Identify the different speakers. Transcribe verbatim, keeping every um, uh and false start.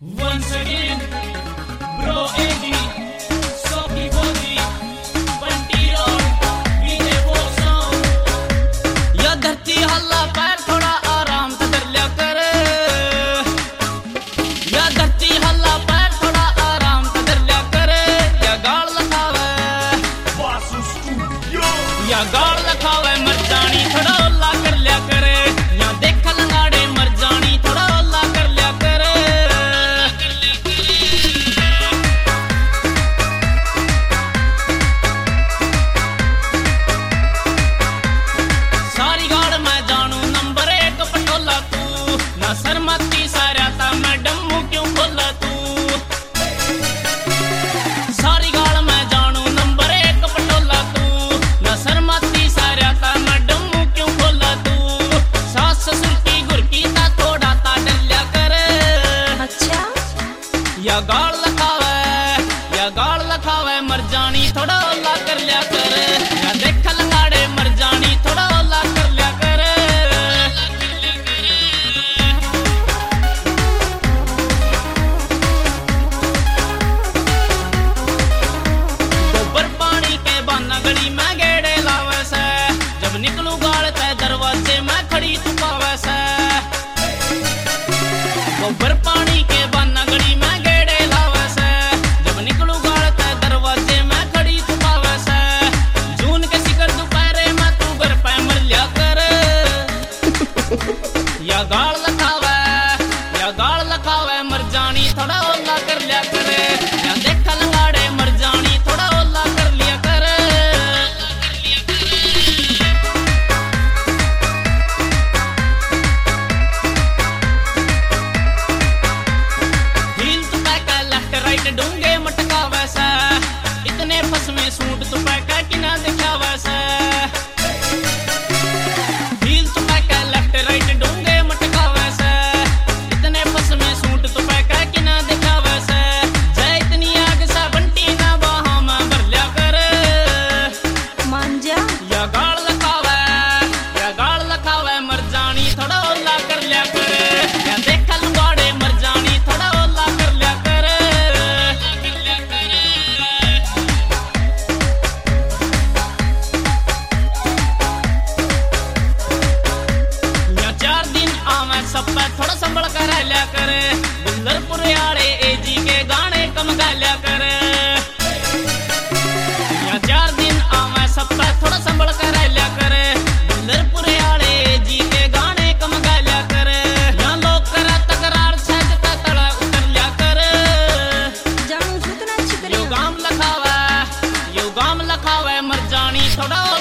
Speaker 1: Once again, bro Edi, Socky Bodi, Bunty Road, we the वो song। या धरती हल्ला पैर थोड़ा आराम से कर लिया करे, या धरती हल्ला पैर थोड़ा आराम से कर लिया करे, या गाल लखावे, या गाल लखावे मर जानी थोड़ा ओला कर लिया करे, या देख लंगाड़े मर जानी थोड़ा ओला कर लिया करे। सारी गाड़ मैं जानू नंबर एक पटोला तू, ना शर्माती सारा था मैडम मुंह क्यों खोला तू। सारी गाड़ मैं जानू नंबर एक पटोला तू, ना शर्माती सारा था मैडम मुंह क्यों खोला तू। सास ससुर की गुरकी ता थोड़ा ता डल्या करे,
Speaker 2: अच्छा
Speaker 1: या गाड़ लखावे, या गाड़ लखावे मर जानी थोड़ा ओला कर लिया करे, या देख लंगाड़े मर जानी थोड़ा ओला कर लिया करे। गोबर पानी के बाना गली में गेड़े लावे से, जब निकलू गाड़ ते दरवाजे में खड़ी छुपावे से। गोबर पानी के बाना गली में गेड़े लावे से, जब निकलू गाड़ ते दरवाजे में खड़ी छुपावे से। जून के शिकर दोपहरे में तू घर पे मर लिया करे, या गाड़ लखावे, या गाड़ लखावे मर जानी थोड़ा ओला कर लिया करे, या देख लंगाड़े मर जानी थोड़ा ओला कर लिया करे। हील तू पैका लेफ्ट राइट डूंगे मटका वैसा, इतने फसमे सूट तू पैका कि ना दिखा वैसा। हील तू पैका लेफ्ट राइट डूंगे मटका वैसा, इतने फसमे सूट तू पैका कि ना दिखा वैसा। जय इतनी आग सा बंटी ना वहां में भर लिया करे,
Speaker 2: मान जा
Speaker 1: या गाड़ लखावे, या गाड़ लखावे मर जानी थोड़ा ओला कर लिया करे, या देख लंगाड़े मर जानी थोड़ा ओला कर लिया करे। या चार दिन आवे सब पे थोड़ा संभल कर रह लिया करे, गुल्लरपुर यारे एजी के गाने कम गा लिया करे। या चार दिन आवे सब पे थोड़ा संभल कर रह लिया करे, गुल्लरपुर यारे एजी के गाने कम गा लिया करे। या लोग करा तकरार छत का तड़ा उतर लिया करे,
Speaker 2: जानू सुतना
Speaker 1: यो
Speaker 2: छिकरिया
Speaker 1: गाम लखावे, यो गाम लखावे मर जानी थोड़ा